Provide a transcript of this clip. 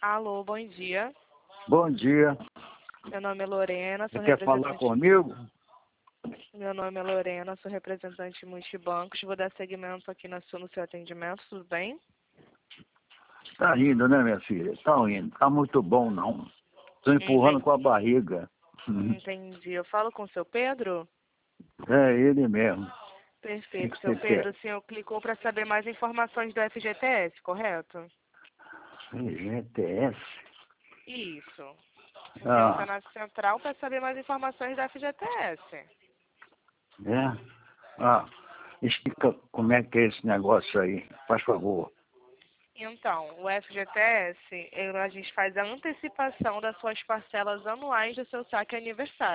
Alô, bom dia. Bom dia. Meu nome é Lorena, Você sou quer falar representante. comigo? Meu nome é Lorena, sou representante multibancos. Vou dar seguimento aqui no seu atendimento, tudo bem? Tá rindo, né, minha filha? Tá rindo. Tá muito bom, não. Tô empurrando Entendi. com a barriga. Entendi. Eu falo com o seu Pedro? É ele mesmo. O que Perfeito. que Seu você Pedro, quer? o senhor clicou para saber mais informações do FGTS, correto? GTS? Isso. O senhor está Ah, na central para saber mais informações do FGTS. é? Ah, explica como é que é esse negócio aí, faz favor. Então, o FGTS, a gente faz a antecipação das suas parcelas anuais do seu saque aniversário.